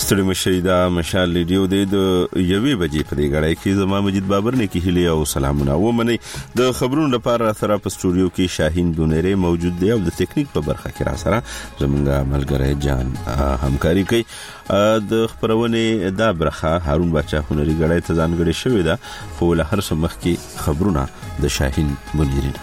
ستړي مشي دا مشال ریډیو د یوې بجې په دې غړای کې زما مجید بابر نه کې هلي او سلامونه و مني د خبرونو لپاره سره په سټوډیو کې شاهین دونری موجود دی او د ټیکنیک په برخه کې را سره زمونږ ملګری جان همکاري کوي د خبرونه دا برخه هارون بچا هنري غړای ته ځانګړي شوی دا خو له هر څه مخکې خبرونه د شاهین بونری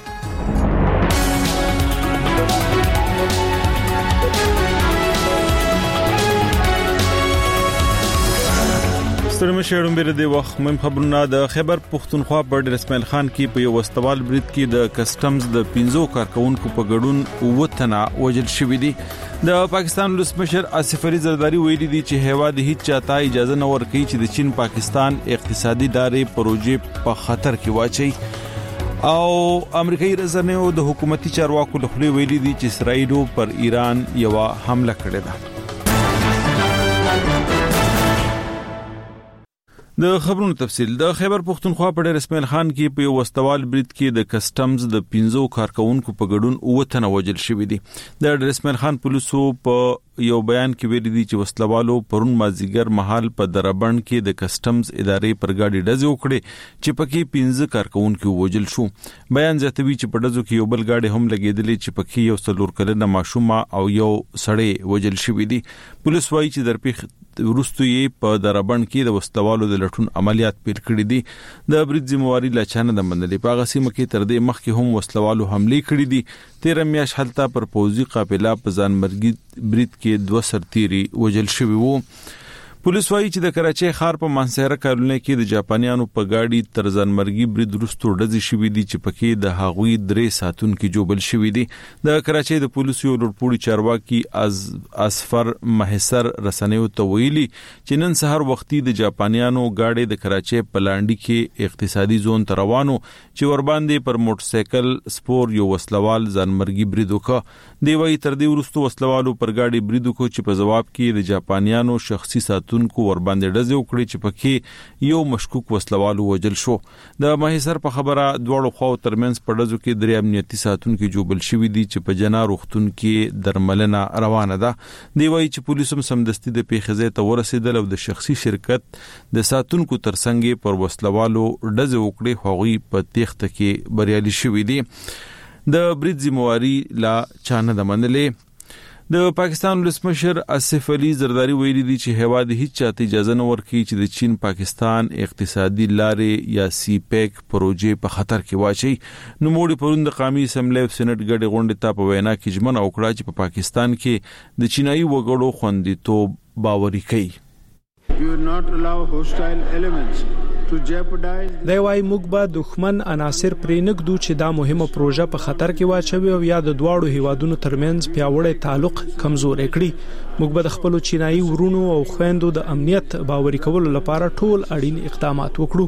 سترمشهړم بیر دی وخت مهم خبرونه د خیبر پختونخوا په ډیر اسماعیل خان کې په یو وستوال برید کې د کسټمز د 15 کارکونکو په ګډون وتنه وجل شوې دي د پاکستان ولسمشر آصف علي زرداری ویلي دي چې هیواد هیڅ چاته اجازه نه ورکوي چې د چین پاکستان اقتصادي لارې پروژې په خطر کې واچي او امریکایي رسنیو د حکومتي چارواکو له خوا ویلي دي چې اسرائیل پر ایران یو حمله کړې ده د خبرونو تفصیل د خیبر پختونخوا په ډیر اسماعیل خان کې په یو وستوال برید کې د کسټمز د 15 کارکونکو په ګډون وتنه وجل شوې دي د ډیر اسماعیل خان پولیسو په یو بیان کې ویلي دي چې وسلوالو پرون مازیګر مهال په دربند کې د کسټمز ادارې پر گاډي ډزې وکړې چې پکې 15 کارکونکو وجل شو بیان زیاتوي چې په ډزو کې یو بل گاډي هم لګېدلې چې پکې یو څلور کلنه ماشومه او یو سړی وجل شوی دي پولیس وايي چې درپېښ ورستو یې په دربند کې د وسلوالو د لټون عملیات پیل کړي دي د برید ذمہواری لا چانه د منلې په غسیمه کې تر دې مخکې هم وسلوالو حمله کړې دي 13 میاشت حالت پر پوزي قافله په ځانمرګي برید کې 2 سرتيري وجل شوی وو پولیس وايي چې د کراچۍ ښار په مانسهره کالونی کې د جاپانیانو په گاډي تر ځانمرګي برید وروسته ډزې شوې دي چې پکې د هغوی 3 ساتونکو جوبل شوې دي د کراچۍ د پولیسو لوړپوړي چارواکي اسفر محسر رسنیو ته ویلي چې نن سحر وختي د جاپانیانو گاډي د کراچۍ په لانډي کې اقتصادي زون ته روانو چې ور باندې پر موټر سایکل سپور یو وسلوال ځانمرګي برید وکړ دی وايي تر دې وروسته وسلوالو پر گاډي برید وکړ چې په جواب کې د جاپانیانو شخصي ساتونکو ور باندې ډزې وکړي چې پکې یو مشکوک وسلوال وجل شو د مهیسر په خبره دواړو خواو ترمنځ په ډزو کې 3 امنیتي ساتونکو جوبل شوی دي چې په جنا روختون کې درملنه روانه ده دی وايي چې پولیسو سمدستي د پیښې ته ورسېدل او د شخصي شرکت د ساتونکو ترڅنګ پر وسلوالو ډزې وکړي خوغي په تخت کې بریالي شوی دي د برید ذمہواری لا چانه د منلې د پاکستان ولسمشر آصف علي زرداری ویلي دي چې هیواد هیڅ چاته اجازه نه ورکوي چې د چین پاکستان اقتصادي لارې یا سی پیک پروژې په خطر کې واچي نو موږ پروند قومي اسمبلی او سېنات ګډي غونډې ته په وینا کې ژمنه وکړه چې په پاکستان کې د چینایي وګړو خوندیتوب باوري کوي We will not allow hostile elements to jeopardize. دا وايي موږ به دښمن عناصر پرې نګدو چې دا مهمه پروژه په خطر کې واچوي او یا د دواړو هیوادونو ترمنځ پیاوړی تعلق کمزور کړي موږ به د خپل چینایي ورونو او خويندو د امنیت باوري کولو لپاره ټول اړین اقدامات وکړو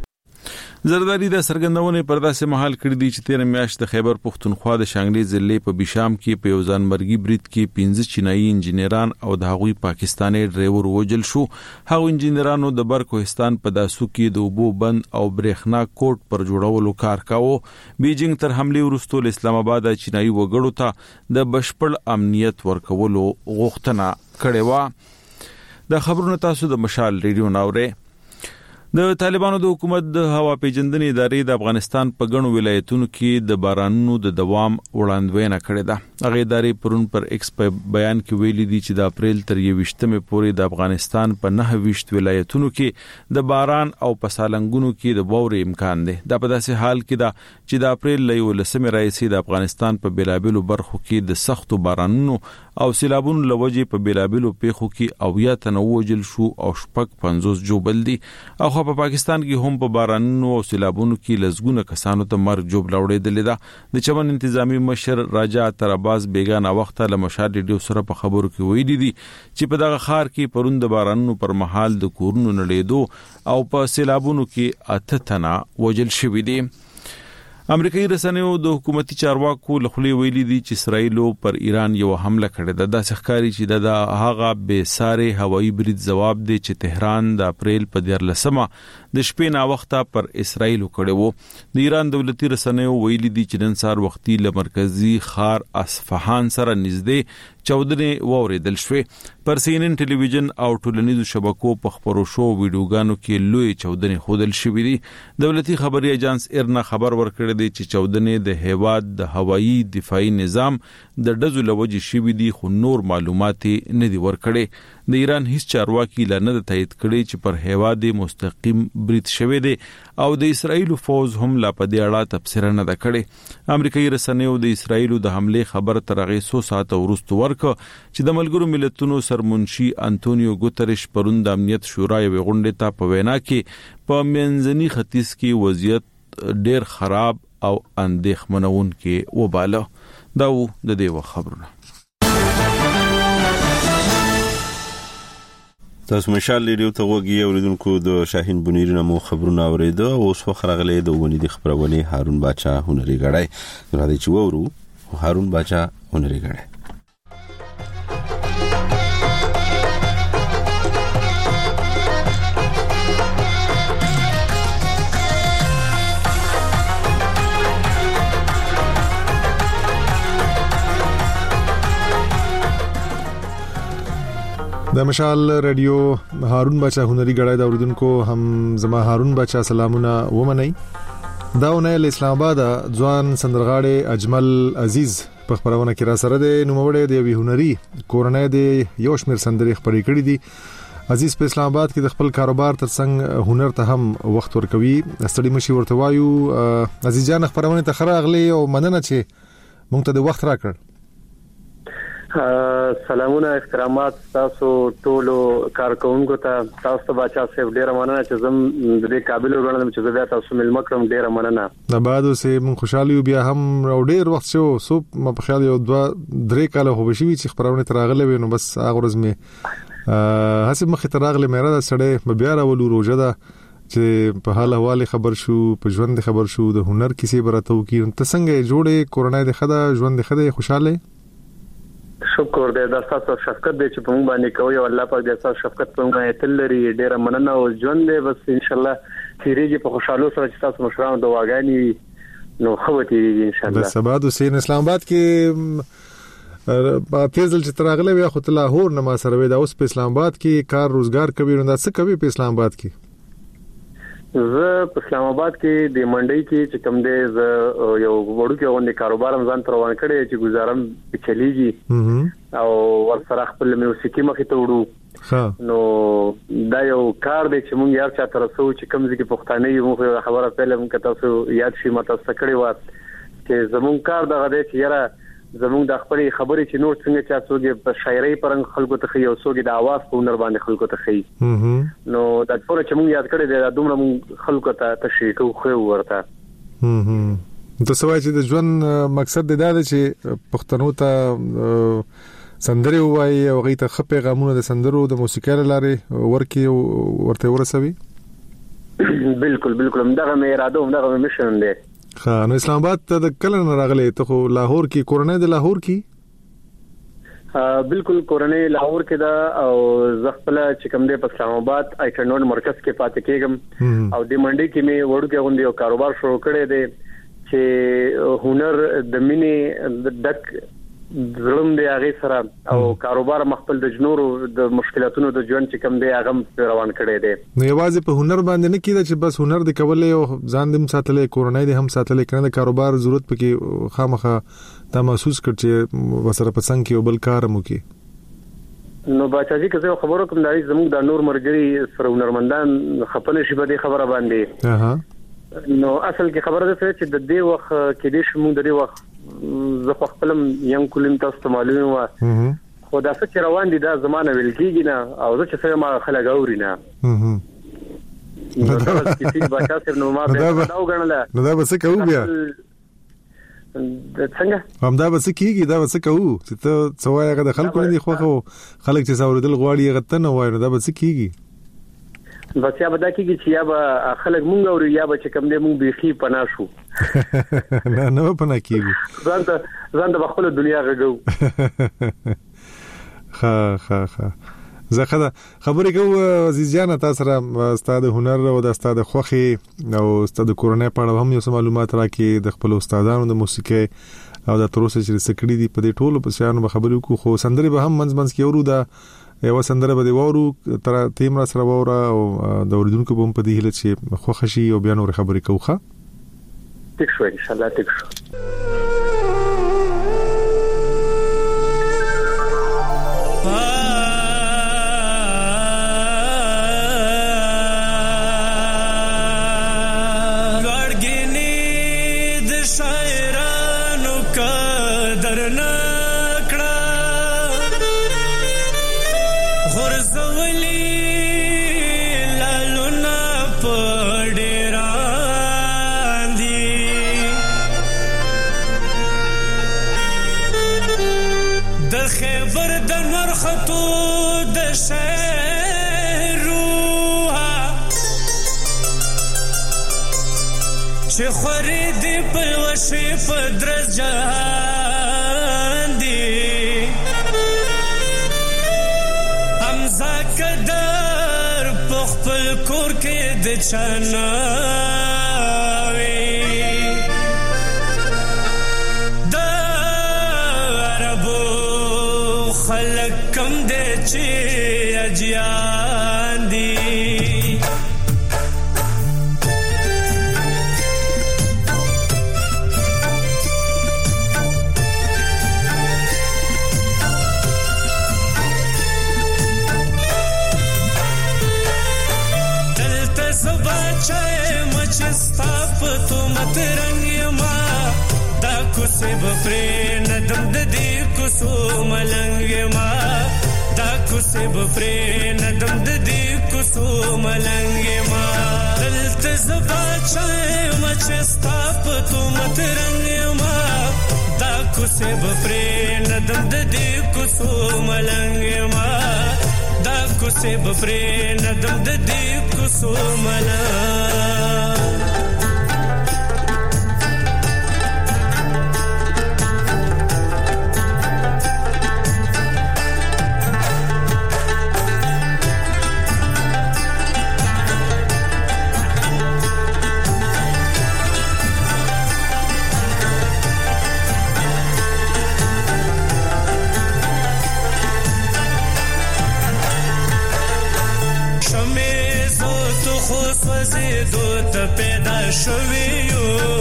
زرداری د سرګندونې پر داسې محل کړی دی چې 13 میاشت د خیبر پختونخوا د شانګلي ضلع په بشام کې په یو ځانمرګي برید کې 15 چینایي انجینران او د هغوی پاکستاني ډرایور وجل شو هغه انجینرانو د برکوهستان په داسو کې د اوبو بند او برېښنا کوټ پر جوړولو کار کاوه بیجینګ تر حمله وروسته اسلام آباد چینایي وګړو ته د بشپړ امنیت ورکولو غوښتنه کړې و د خبرونو تاسو د مشال ریډیو ناوره د طالبانو د حکومت د هوا پیژندنې ادارې د افغانستان په ګڼو ولایتونو کې د بارانونو د دوام وړاندوینه کړې ده هغه ادارې پرون پر ایکس په بیان کې ویلي دي چې د اپریل تر 28مې پورې د افغانستان په 29 ولایتونو کې د باران او په سالنګونو کې د واورې امکان دی دا په داسې حال کې ده چې د اپریل ل 11مې راځي د افغانستان په بیلابلو برخو کې د سختو بارانونو او سیلابونو لوجې په بیلابلو پیښو کې او یا تنوجل شو او شپږ 50 جوبل دي او په پاکستان کې هم په بارانونو او سیلابونو کې لزګونه کسانو ته مرګ جوړ لاوړېدل ده د چمن انتظامی مشر راجا تراباز بیگانه وخت له مشال ریډیو سره په خبرو کې ویلي دي چې په دغه خار کې پروند بارانونو پر مهال د کورونو نړېدو او په سیلابونو کې 8 تنه وجل شوی دي امریکایي رسنیو د حکومتي چارواکو لخوا ویلي دي چې اسرائیل پر ایران یو حمله کړې ده د ښکاری چې د هغه به ساره هوایي برید جواب دی چې تهران د اپریل په 14مه د شپې نا وخته پر اسرائیل کړي وو. د ایران دولتي رسنیو ویلي دي چې نن سهار وختي له مرکزی ښار اصفهان سره نږدې چاودنې واوریدل شوې. پر CNN ټلویزیون او ټولنیزو شبکو په خبرو شو ویډیوګانو کې لوی چاودنې خودل شوې دي. دولتي خبري ایجنس ایرنا خبر ورکړی دی چې چاودنې د هیواد د هوایي دفاعي نظام د ډزو لوجې شوې دي، خو نور معلومات نه دي ورکړي. د ایران هیڅ چارواکي لا نه تایید کړي چې پر هیواد مستقیم برید شوی دی او د اسرائیل فوز هم لا په دې اړه تبصره نه ده کړې. امریکایي رسنیو د اسرائیل د حمله خبر تر هغه 100 ساعت وروسته ورک چې د ملګرو ملتونو سرمنشي انټونیو ګوتریش پرون د امنیت شورا یو غونډه ته په وینا کې په منځني ختیځ کې وضعیت ډیر خراب او اندېښمنون کې وباله. دا و د دې خبرونه. تاسو مشال ریډیو ته وګورئ اوریدونکو د شاهین بونیری نامو خبرونه اوریدو او اوس خبرغلې د ونی د خبرونه هارون باچا هنري غړای راځي چې وورو هارون باچا هنري غړای. د مشال رادیو هارون باچا هنري غړای د اوریدونکو هم زما هارون باچا سلامونه ومنئ. داونه اسلام آباد ځوان سندرغاړي اجمل عزیز په خبرونه کې را سره د نوموړی د وی هنري کورنۍ د یو شمیر سندري خبرې کړې دي. عزیز په اسلام آباد کې د خپل کاروبار ترڅنګ هنر ته هم وخت ورکوي. ستړي مشي ورته وایو. عزیز جان خبرونه ته خراغلي او مننه چې مونږ ته د وخت راکړ. سلامونه احترامات تاسو ټولو کارکونکو ته. تاسو باچا صاحب ډیر مننه چې زم د دې قابل وګڼم چې زه تاسو مل مکرم ډیر مننه. د بعد سه مون خوشالي بیا هم ډیر وخت شو سو په خیال یو 2-3 کال هو بشوي چې خبرونه تراغله وینو بس هغه ورځ می حسب مخ تراغله مې را سړې بیا راولو روزه ده چې په حال حواله خبر شو په ژوند خبر شو د هنر کیسې براتو کې ته څنګه جوړې کورونای د خدا ژوند خدا خوشاله. شکر دې د تاسو شفقت دې چې په موږ باندې کوي او الله پاک دې تاسو شفقت په موږ تل لري. ډیر مننه او ژوند دې بس ان شاء الله تیریږي په خوشاله سره چې تاسو مشرانو دواګانی نو خوتي ان شاء الله. د سبا د حسین اسلام آباد کې په تیزل چې تراغله وي خو ته لاهور نه ما سره وي دا اوس په اسلام آباد کې کار روزګار کوي نو دا څه کوي په اسلام آباد کې؟ زه په اسلام آباد کې د منډي کې چې کوم دې ز یو وړو کې غونډه کاروبار ځان تر روان کړي چې گزارم چلیږي او ورسره خپل موسیقي مخې ته وړو. نو دا یو کار دی چې مونږ یار چا تر څو چې کوم ځکه پښتانه یو مخه خبره پهله مونږ تاسو یاد شي ماته سکړی و چې زمون کار دغه دی چې یاره زمون د خپل خبرې چې نور څنګه چا څوګي په شاعرۍ پرنګ خلکو ته یو څوګي د आवाज په هنر باندې خلکو ته خي. نو دا ټول چې مونږ یاد کړی دی دومره مونږ خلکو ته تشریح کوو ورته. ته سوای چې د ژوند مقصد دا دی چې پښتنو ته سندري وایي او غي ته خپې غمونه د سندرو د موسیقۍ لارې ورکی ورته ورسوي. بالکل دغه مې اراده او دغه مشن دی. نو اسلام آباد ته کله نه راغلی ته خو لاهور کې کورنۍ د لاهور کې؟ بالکل کورنۍ لاهور کې دا او زغپله چې کوم دی په اسلام آباد آیټرنوډ مرکز کې پاتې کېږم او د منډي کې مې وړو کې غونډه یو کاروبار شروع کړی دی چې هنر د مینې دک زړم دی هغه سره او کاروبار مخبل د جنورو د مشکلاتونو د ژوند چې کوم دی هغه روان کړی دی. نو یوازې په هنر باندې نه کیده چې بس هنر د کولې او ځان دې ساتلې کورونای دې هم ساتلې کنه د کاروبار ضرورت پکې خامخه دا محسوس کړ چې وسره پسند کې بل کار مو کې. نو باچاجي که زه خبرو کوم دای زموږ د نور مرګري سره هنرمندان خپل شي به دې خبره باندې. نو اصل کې خبره ده چې د دې وخت کې دې شمو د دې وخت زه خپلم یم کولم تاسو ته معلومه و خو دا څه روان دي دا زمانه ویل کیږي نه او زه چې سره ما خلک اوري نه. نو دا چې باچا صاحب نو ما به دا وګڼله نو دا به څه کوو بیا څنګه هم دا به څه کیږي دا به څه کوو چې ته څوای هغه د خلکو نه دي خو خلک چې ساوردل غواړي هغه ته نه وایي نو دا به څه کیږي؟ بس یا به دا کېږي چې یا به خلک مونږ اوري یا به چې کوم دی مونږ بيخي پناه شو. نه پناه کېږي ځان د خپل دنیا غږو. ها زه خبرې کوم عزیز جان تاسو سره استاد هنر او د استاد خوخي او استاد کورنۍ په اړه هم یو څه معلومات راکړي د خپل استادانو د موسیقي او د تروسه چې سکړې دي په دې ټولو په شانو به خبرې وکړو خو سندري به هم منځ کې ورو دا یو سندره به دی وورو تر تیم را سره وره او د اوریدونکو په دې هله چې خوښ شي او بیا نور خبرې کوخه ټیک شو ان شاء الله ټیک شو چې خوريدي پلوشي پدرس جهان دي امزا قدر پخپل کور کې د چناوي د عربو خلق کم دي چې اجيان دي से बपरे नदम ददी कुसो मलंग मा दाकु से बपरे नदम ददी कुसो मलंग मा दलत जबा चाहे मचस्ता पतो मत रंग मा दाकु से बपरे नदम ददी कुसो मलंग मा दाकु से बपरे नदम ददी कुसो मलंग شویو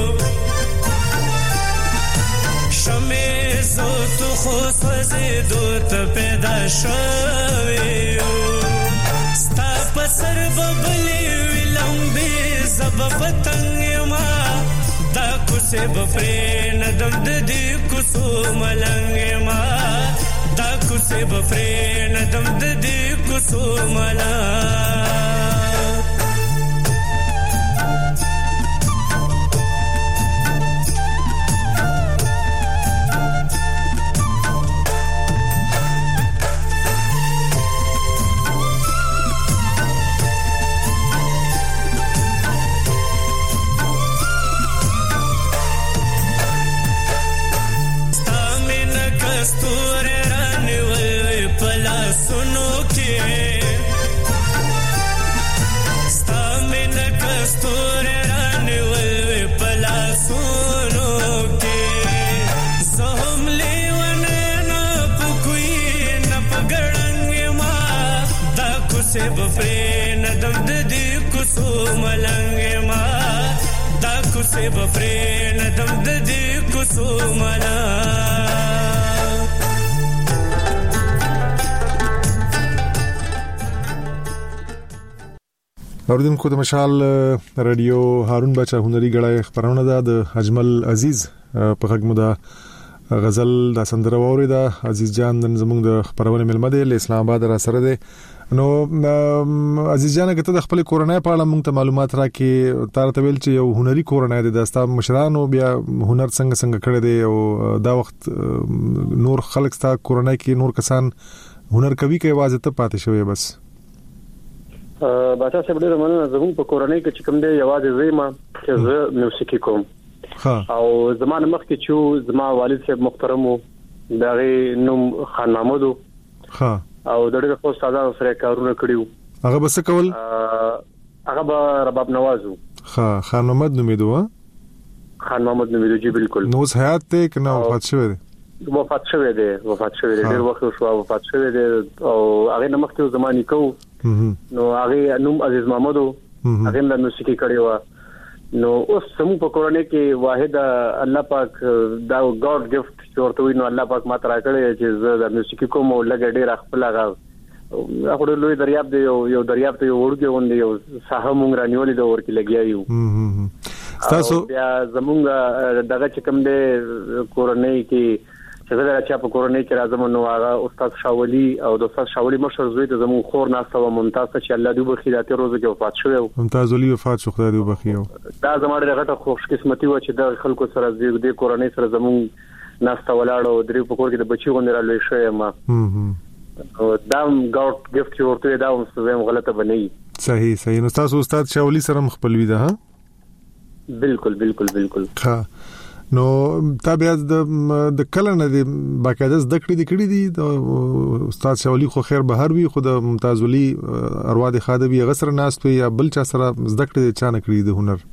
شمه زوت خو سوزیدو ته پیدا شویو ستا پسر ببلی ویلمبی زب پتنگ ما دا کوسه بفری ندم ددی کوسو ملنگ ما دا کوسه بفری ندم ددی کوسو ملنگ से बफरे नदम ददी कुसुमला اوریدونکو د مشال رادیو هارون بچا هنري غړای خبرونه ده د اجمل عزیز په خدمت ده غزل د سندره ووري ده عزیز جان زموږ د خبرونه ملمه ده اسلام آباد را سره ده نو عزیز جان کته د خپل کورنۍ په اړه موږ ته معلومات راکې تار ته ویل چې یو هنري کورنۍ ده د استاد مشرانو بیا هنر څنګه کړی دی او دا وخت نور خلک ستا کورنۍ کې نور کسان هنر کوي کې आवाज ته پاتې شوی بس باچا صاحب ډېر مننه زموږ په کورنۍ کې چې کوم دی یوازې زما چې زه موسیقي کوم او زمانه مخکې چې زما والد صاحب محترم دا غي نوم خان محمود او د ډېر خو استادانو سره کارونه کړیو. هغه بس کول هغه به رباب نوازو. خان محمد نومیدو. خان محمد نومیدو جی بالکل. نو حیات ته کنه وفات شوی دی. وفات شوی دی ډېر وخت شو وفات شوی دی او هغه نمخته زماني کو نو هغه نوم عزیز محمدو هغه د موسیقي کړی و. نو اوس سمو په کورونه کې واحد الله پاک دا ګاډ گیفت ورته وي. نو الله پاک ما ترا کړی چې زه د موسیقي کوم او لګ ډېر خپل هغه لوی دریاب دی یو دریاب ته ورګي وندي یو ساحه مونږ رانیولې د ورکی لګیایو. تاسو بیا زمونږ دغه چې کوم دی کورونه کې چې دا چې په کورونه کې راځم نو هغه استاد شاولي او د استاد شاولي مشر زوی ته زمون خور ناسته و ممتاز چې الله دې بخیر ته روزه کې وفات شو. ممتاز علي وفات شو خدای دې بخیر. دا زموږ دغه خوش قسمتي و چې د خلکو سره دې کورونه سره زمون ناسته ولاړو درې په کور کې د بچي غونډه را لوي شوی ما. دا ګاډ گیفت ورته دا هم غلطه بنئ. صحیح نو تاسو استاد شاولي سره مخبلوي ده. ها بالکل ها. نو تابع د کله نه د باقاعده زده کړې دي د استاد شاولي خو خیر بهر وي خو د ممتاز علي اروا د خادبي غسر ناس په یا بل چا سره زده کړې چا نه کړې د هنر.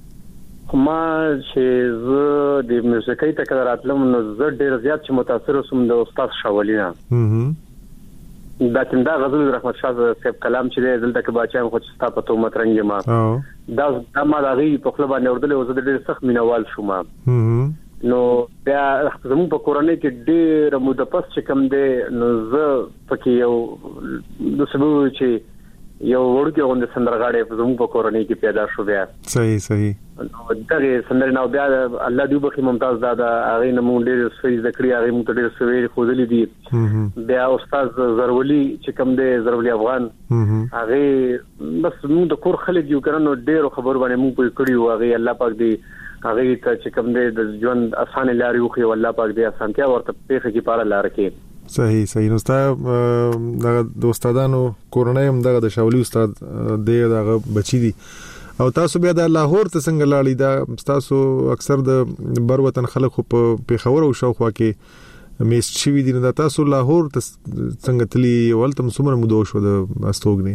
ما چې زه د موسیقۍ ته کړه راتلم نو زه ډېر زیات چې متاثر وسم د استاد شاولي نه. دا څنګه غزل رحمت شاه صاحب کلام چې دلته کې باچا خو چې تاسو ته مترنګ ما دا ما د غي په خپل باندې ورته وزه ډېر سخت مینوال شوم. نو بیا زموږ په کورونه کې ډېر مدپس چې کم دی نو زه پکې یو د سبو چې یو ورته غونډه سندرغاړي په زموږ په کورونه کې پیدا شو. بیا صحیح نو دغه سندر نو بیا الله دې بخي ممتاز دادا هغه نمو ډېر سوي ذکر هغه مو ډېر سوي خوذلې دي. بیا استاد زرولی چې کوم دی زرولی افغان هغه بس موږ د کور خلک یو کړنو ډېر خبر باندې موږ په کړیو هغه الله پاک دې هغه ته چې کوم دی د ژوند اسانه لارې وخی او الله پاک دې اسانتیا ورته پیخه کې پاره لار کې. صحیح نو د استادانو کورونه هم دغه د شاولي استاد دغه بچی دي او تاسو بیا د لاهور ته څنګه لاړی دا تاسو اکثر د بر وطن خلک په پیښور او شاوخوا کې میس چوي دي نو تاسو لاهور ته څنګه تلی ولته مسمر مودو شو د استوګنی.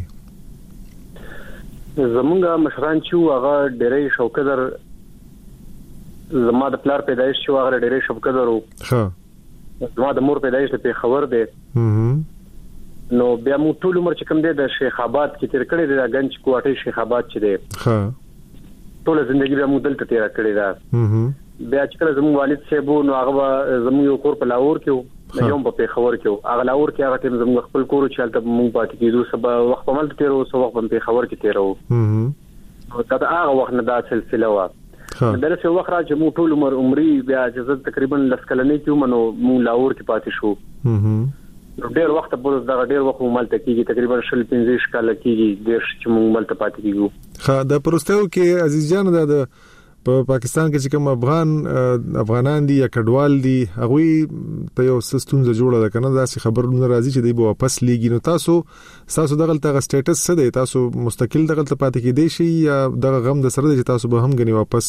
زمونږ مشران چې هغه ډېرې شوکدر زما د پلار پیدایش شو هغه ډېرې شوکدر وو. زما د مور پیدایش په خبر ده. نو بیا مو ټول عمر چې کوم دی د شیخ آباد کې تیر کړی د گنج کوټه شیخ آباد چې دی ټول ژوندۍ بیا مو دلته تیر کړی دا. بیا چې کله زموږ والد صاحب نو هغه زموږ یو کور په لاهور کې یو په پیښور کې هغه لاهور کې هغه ټیم زموږ خپل کور چې حالت مونږ پاتې کېدو سبا وخت په ملت تیرو سو وخت په پیښور کې تیرو. نو دا هغه وخت نه دا سلسله و. درسه وخت را چې مو ټول عمري بیا چې تقریبا لسکلنې کې منو مو لاهور کې پاتې شو. نو ډېر وخت په دغه ډېر وخت ملته کېږي تقریبا 15 کال کېږي ډېر چې مو ملته پاتې کېږو. د پروستو کې عزیز جان د په پاکستان کې چې کوم افغانان دي یا کډوال دي هغه ته یو سستونزه جوړه ده کنه داسې خبرونه راځي چې دی به واپس لیږي. نو تاسو دغه ته سټیټس څه دی تاسو مستقل دغه ته پاتې کېدئ شي یا دغه غم د سره چې تاسو به هم غني واپس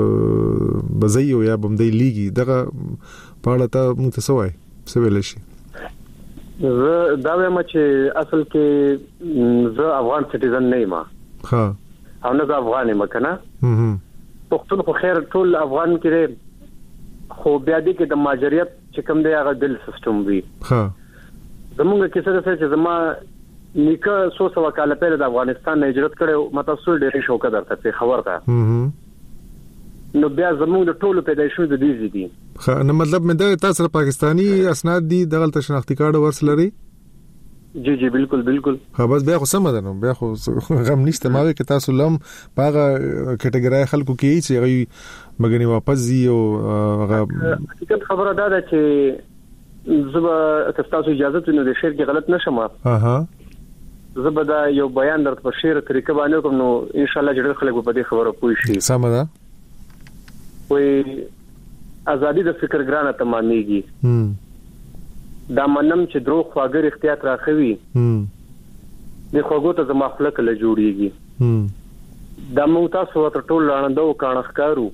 بزایو یا بمدی لیږي دغه پاړه ته متصوي څه ویل شي. زه دا وایم چې اصل کې زه افغان سټیزن نه یم. او نه افغان یم کنه پښتون خو خیر ټول افغان کې خو بیا دې کې د ماجریت چې کوم دی هغه دل سیستم وي. زمونږ کې څه چې زما نیکه 100 کال پهله د افغانستان نه هجرت کړو مته ټول ډېر شوق درته په خبر ده. نو بیا زمونږ د ټولو پیدایښت د دې دي. نو مطلب مې دا تاسو پاکستانی اسناد دي دغه شناختی کارت ورسلري. جی بالکل. بس بیا خو سم ده نو بیا خو غم نشته ما کې تاسو لم باغه کټګورای خلکو کې چې غي مګنی واپس زی او هغه حقیقت خبره ده چې زبا تاسو اجازه ته نو د شعر کې غلط نشم. زبا دا یو بیان درته په شعر طریقه باندې کوم نو ان شاء الله چې خلک په دې خبره پوه شي. سم ده. وې ازادي د فکر ګرانه تمامېږي. دا منم چې درو خواګر احتیاط راخوي د خوګو ته زما خلک له جوړيږي. دا مو تاسو ته ټول لاندو کانخکارو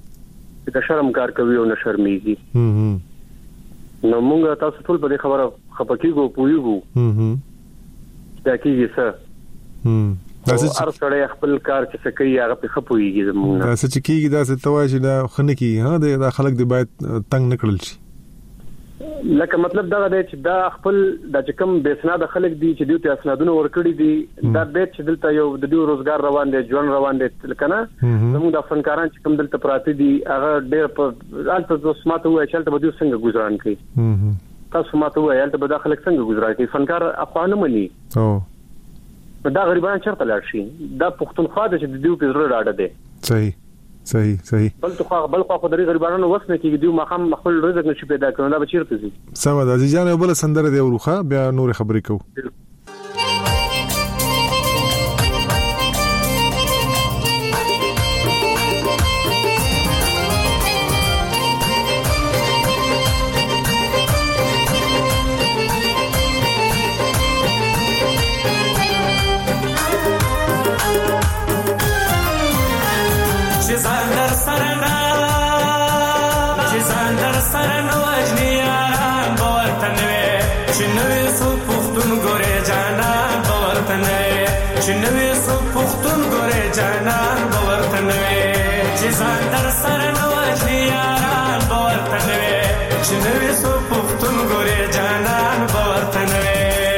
چې د شرم کار کوي او نه شرمېږي. نو موږ تاسو ټول په دې خبره خپکیږو پویګو دا کیږي څه هر سړی خپل کار چې کوي هغه په خپويږي زموږ دا څه کیږي دا څه توای چې دا خنه کی ها دا خلک دی باید تنگ نکړل شي لکه مطلب دا دی چې دا خپل د چکم بیسناد خلک دي چې دوی ته اسنادونه ورکړي دي دا بیت چې دلته یو د دوی روزګار روان دي ژوند روان دي کنه زموږ د فنکاران چې کوم دلته پراته دي هغه ډېر په الته سماته وای چې به دوی څنګه گزاران کوي تاسو ماته وای چې به داخله څنګه گزارای کوي فنکار افغان مني او دا غریبان چرته لاړ شي دا پښتونخوا د دوی په زړه راډه دي صحیح بل خو د غریبانو وسنه کې دوی مخام خپل رزق نشي پیدا کړو دا به چیرته زی سم د ځان یو بل سندره دی وروخه بیا نور خبرې کو نوې سو پختون ګورې جانان باورته نوې چې ځان در سره نو اجي یاران باورته نوې چې نوې سو پختون ګورې جانان باورته نوې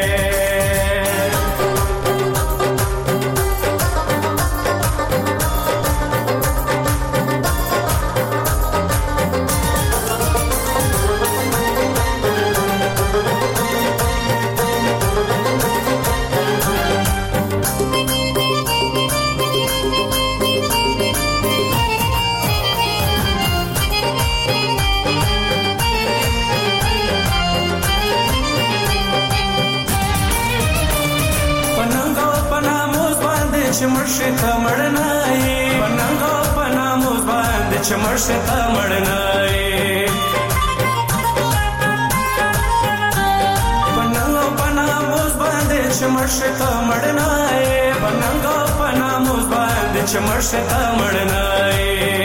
چمرشتا مړنای پننګو پناموز باندې چمرشتا مړنای پننګو پناموز باندې چمرشتا مړنای پننګو پناموز باندې چمرشتا مړنای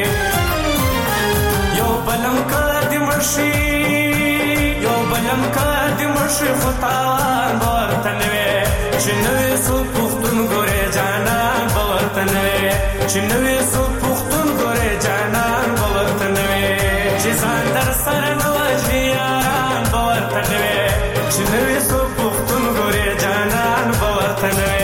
یو بلم کړه مرشي یو بلم کړه مرشي فتان ورته نوې چې نوې سو پختون ګورې جانان باورته نوې چې نوې سو پختون ګورې جانان باورته نوې چې ځان در سره نو اجي یاران باورته نوې چې نوې سو پختون ګورې جانان باورته نوې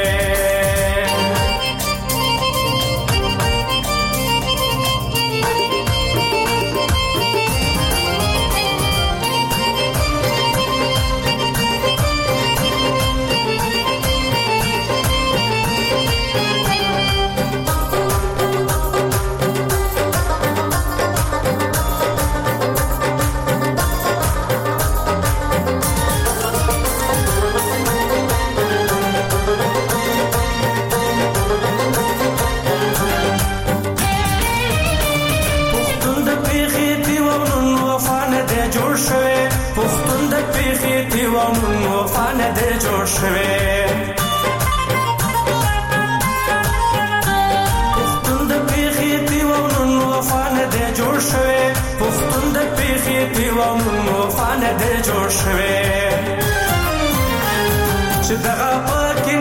چې دغه پکې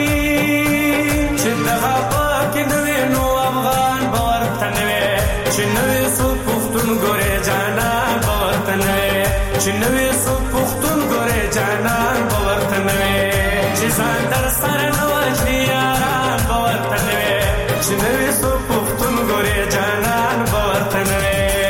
نوې نو افغان باورته نوې چې نوې سو پختون ګورې جانان باورته نوې چې نوې سو پختون ګورې جانان باورته نوې چې ځان در سره نو اجي یاران باورته نوې چې نوې سو پختون ګورې جانان باورته نوې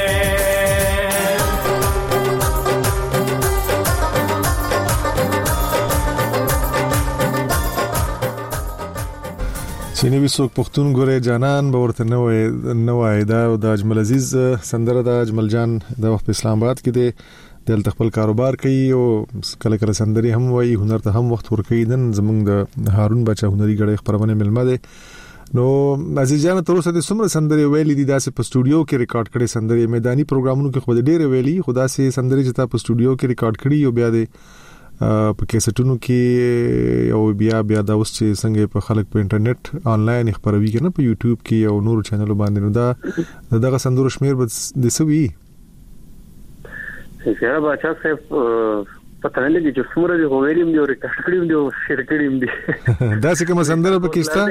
چینی څوک پښتون ګورې جانان به ورته نه وای دا د اجمل عزیز سندره د اجمل جان د وخت په اسلام آباد کې دی دلته خپل کاروبار کوي او کله کله سندري هم وایي هنر ته هم وخت ورکوي نن زمونږ د هارون بچا هنري غړي خبرونه ملما دي نو عزیز جان تر اوسه د سمره سندري ویلې دي داسې په سټوډیو کې ریکارډ کړي سندري میداني پروګرامونو کې خو ډېر ویلي خدا سي سندري چې تا په سټوډیو کې ریکارډ کړي او بیا د په کیسټونو کې او بیا دا اوس چې څنګه په خلک په انټرنیټ آنلاین خبروي کنه په یوټیوب کې او نور چینلونو باندې نو دا دغه سندرو شمیر به د سوي څنګه بچا صاحب پته نه لګي چې څومره دی ویلیم دی او ریکارډ کړیم دی او شیر کړیم دی دا څه کوم سندره پکستا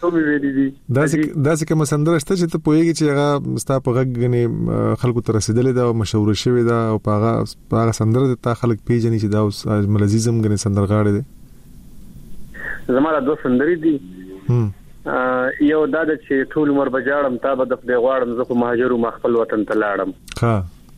دا څه کوم سندره شته چې ته پوهیږي چې هغه ستا په غږ نه خلکو ته رسیدلې ده او مشهور شوی ده او هغه سندره ته خلک پیژني چې دا اوس اجمل عزیزم غني سندرغاړي دي زموږ د سندري دي یو دا چې ټول عمر بجاړم تا به د خپل غواړم زه په مهاجر او خپل وطن ته لاړم ها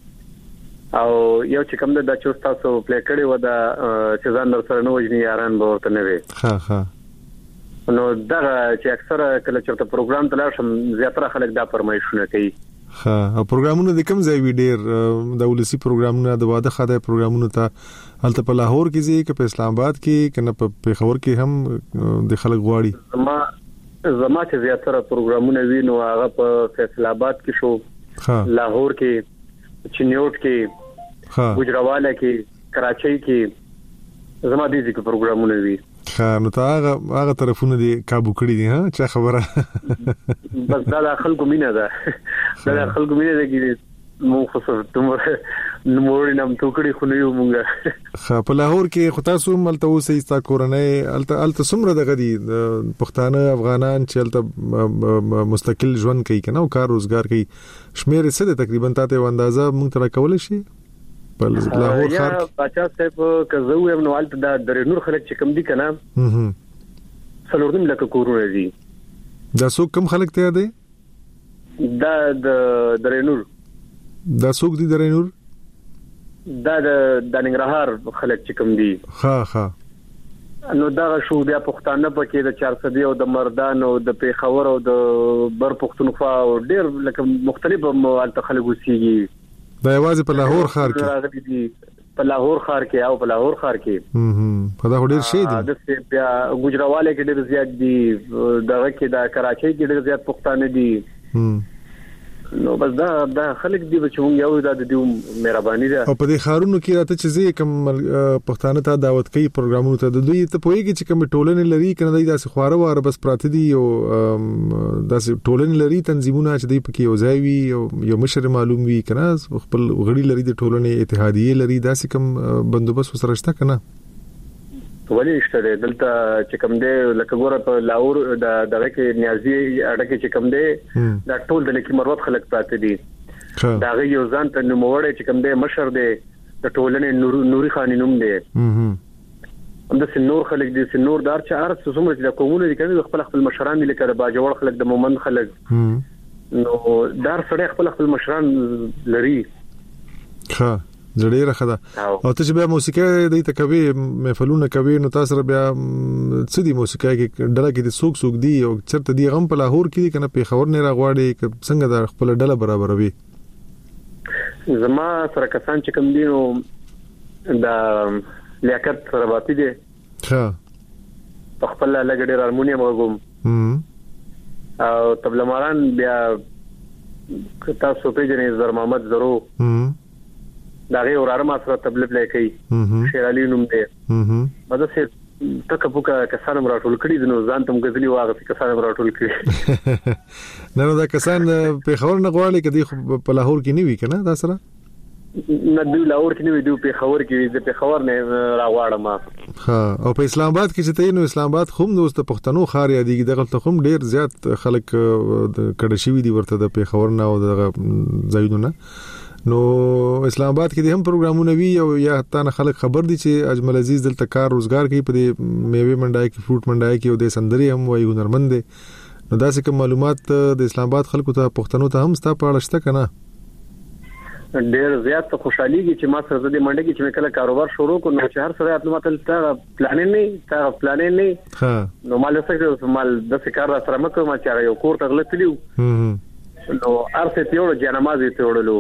او یو چې کوم د چوس تاسو پلی کړی و دا چې ځان در سره نو وجنی یاران به ورته نه وي ها نو دا چې اکثره کله چې پروګرام ته لاړم زیاتره خلک دا فرمایشونه کوي ها او پروګرامونه د کوم ځای وی ډیر د ولسی پروګرامونه د واده خدای پروګرامونه ته هلته په لاهور کې ځي که په اسلام آباد کې کنه په پیښور کې هم د خلک غواړي زما چې زیاتره پروګرامونه وی نو هغه په فیصل آباد کې شو لاهور کې چنیوټ کې ګجراواله کې کراچۍ کې زما دي چې پروګرامونه وی نو تا هغه طرفونه دي کابو کړی دي ها چا خبره بس دا خلکو مینه ده دا خلکو مینه ده چې مو خصوص تمره نموړی نام ټوکړي خو نه یو مونږه په لاهور کې خو تاسو ملته اوسې استا کورنۍ الته سمره دغه دي پښتانه افغانان چې الته مستقل ژوند کوي کنه او کار روزګار کوي شمیر څه ده تقریبا تاسو اندازه مونږ تر کول شي په لاهور ښار یا بچا صاحب کزو یم نو الته د درنور خلک چې کم دي کنه څلورم لکه کورونه دي دا څوک کم خلک ته دي دا د درنور دا څوک دي درنور دا د ننګرهار خلک چې کم دي ها نو دا شو بیا پښتانه پکې د 400 او د مردان او د پیښور او د بر پښتونخوا او ډیر لکه مختلف الته خلک وسیږي دا یوازې په لاهور ښار کې په لاهور ښار کې او په لاهور ښار کې په دا ډیر شي دي د بیا ګجراواله کې ډیر زیات دي دغه کې د کراچۍ کې ډیر زیات پښتانه دي نو بس دا خلک دی چې موږ یو د دې مهرباني ده او په دې خارونو کې راته چې زی کوم پښتانه ته دعوت کوي پروګرامونو ته د دوی ته پوهیږي چې کوم ټولنې لري کنه داسې خواره واره بس پراته دي او داسې ټولنې لري تنظیمونه چې دی پکې یو ځای وي یو مشر معلوم وي کنه خپل غړي لري د ټولنې اتحادیه لري داسې کوم بندوبست وسره شته کنه ولی شته دلته چې کوم دی لکه ګوره په لاهور دغه کې نیازي اړه کې چې کوم دی دا ټول د لکه مروت خلک پاتې دي دا یو ځان ته نوموړی چې کوم دی مشر دی د ټولنې نوري خان نوم دی د سنور خلک دي سنور دار چې ارڅ څومره د قومونو دي کنه خپل مشران دي لکه باجوړ خلک د مومن خلک نو دار سره خپل مشران لري زړه راخدا او ته چې بیا موسیقي د تکوي محفلونه کوي نو تاسو بیا څه دي موسیقي کې ډله کې د سوق دی او چرته دی غم په لاهور کې کنه په خبر نه راغواړي څنګه د خپل ډله برابروي زما سره کسان چې کوم دي نو د لیاقت سره باندې دي په خپل لګړې هارمونیم وګم او طبله ماران بیا تاسو په جنې زر محمد زرو دا غي وراره ما سره تبلیغ لیکي شیر علي نوم دی مده سه تک پوکا کسان راټول کړي نو ځان تم غزلی واغه کسان راټول کړي نه دا کسان په خبر نه غواړي کدي په لاهور کې نیوي کنه دا سره نه دی لاهور کې نیوي دی په خبر کې د په خبر نه راغواړم او په اسلام آباد کې چې ته نو اسلام آباد خوم دوست پښتنو خار یادي دغه ته خوم ډیر زیات خلک کډه شوی دي ورته د په خبر نه او د زیدونه نو اسلام آباد کې هم پروګرامونه وی او یا حتی خلک خبر دي چې اجمل عزیز دلته کار روزګار کوي په میوه منډای کې فروټ منډای کې او د سندري هم وایي هنرمند دي نو دا څه کوم معلومات د اسلام آباد خلکو ته پښتنو ته هم ستا په اړه شته کنه ډیر زیات خوشحاليږي چې ما سره د منډه کې چې کله کاروبار شروع کو نو چې هر سره خپل متل تا پلان نه نو مال څه مال د کار سره مکه ما چې یو کور تغلطلیو نو ارته تیوړ جنمازي تیوړلو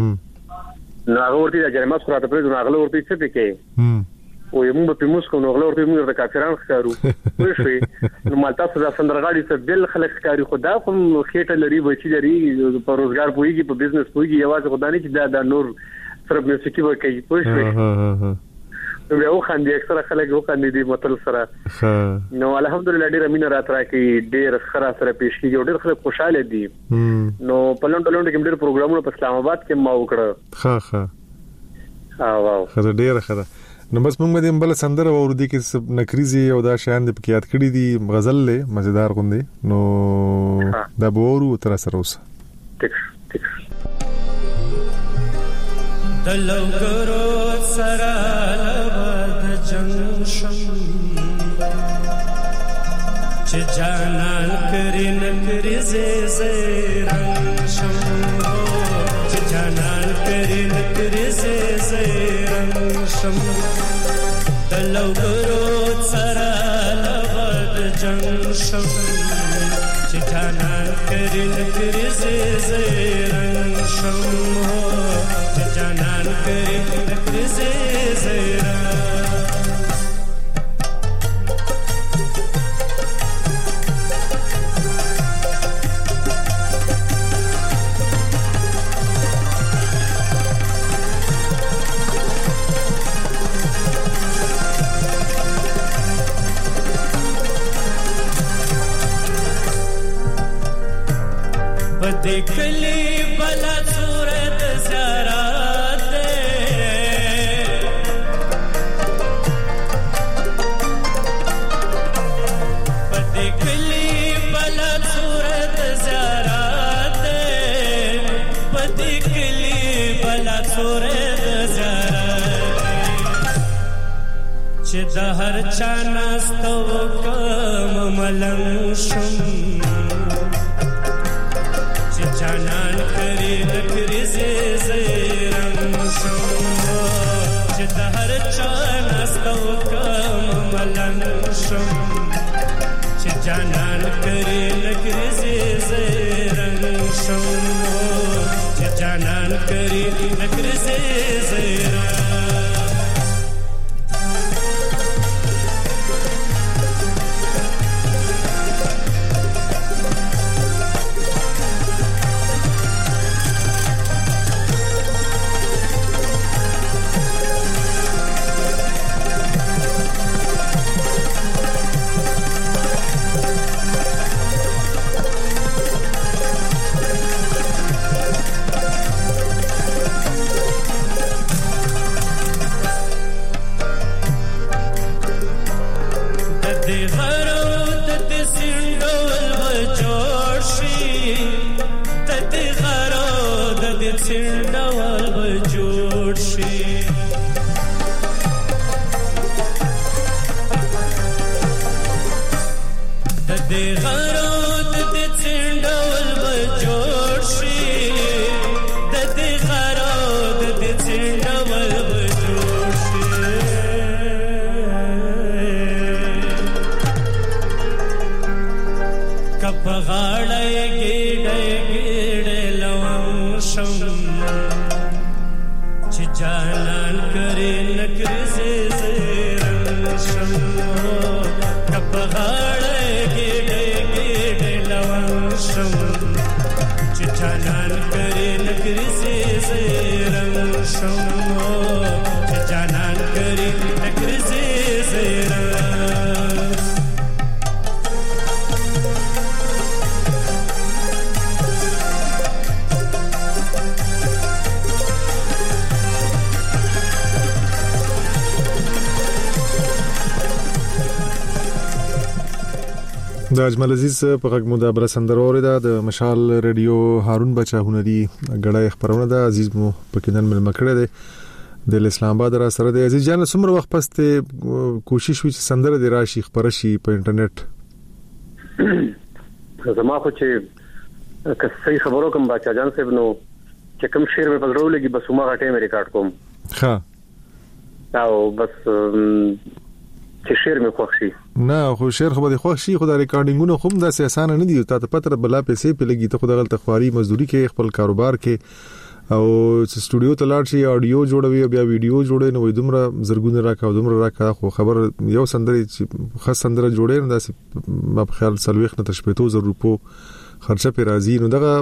نو هغه ورته د جنماز خراته پرې نو هغه ورته څه پکې او یمو په موږ کو نو هغه ورته موږ د کافرانو ښکارو وښوي نو مالتا څه سندرغاړي څه بل خلک ښکاری خدا کوم خېټه لري بچی لري په روزګار پويږي په بزنس پويږي یوازې خدای نه چې دا نور سره موسیقي وکړي وښوي نو یو خاندي اکثر خلک یو خاندي دي متل سره نو الحمدلله ډیر امین راترا کې ډیر خره سره پیش کیږي ډیر خلک خوشاله دي نو پلوند کې ډیر پروګرامونه په اسلام آباد کې ما وکړه واو خزه ډیر خره نو بس موږ دې بل سندره ورودي کې نکریزي او دا شان د پکیات کړي دي غزل له مزیدار غوندي نو دا بورو تر سره اوس ټیک دلوګرو سره د جنگ شم چې جانان کرین کریزه زیرنګ شم چې جانان کرین کریزه زیرنګ شم دلوګرو سره د جنگ شم چې جانان کرین کریزه زیرنګ شم جانان کریم نکرزه زیرا بدکلی بلا صورت زیارا چې د هر چا ناستو کوم ملنګ شم چې جانان کري نکرزه زیرنګ شم چې د هر چا ناستو کوم ملنګ شم چې جانان کري نکرزه زیرنګ شم چې جانان کري نکرزه زیرنګ د اجمل عزیز په غږ مو د بل سندروري د مشال ریډیو هارون بچا هنري غړای خبرونه د عزیز مو پکینن مل مکړه د اسلام آباد را سره د عزیز جان سمره وخت پسته کوشش وچ سندره د راشي خبر شي په انټرنیټ زما خو چې کسي خبرو کوم بچا جان صاحب نو چې کوم شعر په پزړو لګي بس ما غټه مې ریکارډ کوم ها او بس چې شعر مې خوښ شي نه خو شعر خو به خوښ شي خو د ریکارډینګونو هم د اساسا نه دي ته پتر بلا پیسې په لګي ته خو د غلط خواري مزدوري کې خپل کاروبار کې او سټوډیو ته لاړ شي اډیو جوړوي بیا ویډیو جوړوي نو دومره زرګونه راکا خو خبر یو سندري خاص سندره جوړي نه داسې ما په خیال سلويخ نه تشپېتو زر روپو خرچه په راځي نو دغه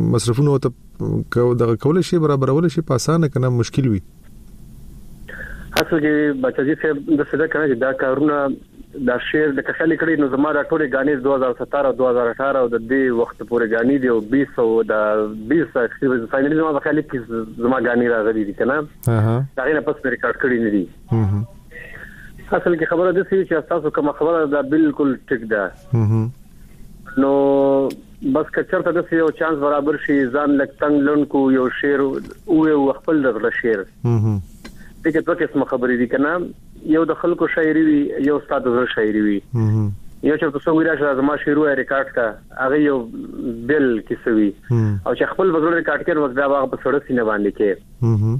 مصرفونه ته دغه کول شي برابرول شي په اسانه کنه مشکل وي اصل کې بچی صاحب د څه کنه چې دا کارونه دا شعر د کخالي کړي نو زما د ټولې غانې 2017 او 2018 او د دې وخت پورې غانې دی او 20 او د 20 فائنلی زما د خالي کې زما غانې راغلي دي کنه دا غیر پس ریکارډ کړی نه دي اصل کې خبره ده چې تاسو کوم خبره دا بالکل ټیک ده نو بس کچرته د یو چانس برابر شي ځان لک تنگ لونکو یو شعر او خپل د شعر دغه په قسم خبرې دي کنه یو د خلکو شاعري وي یو استاد د شاعري وي یو چې تاسو ویل چې زما شعر ریکارډ کا هغه یو بل کیسوي او چې خپل وګړي ریکارډ کړي وخت دا هغه په سړک سینه باندې کې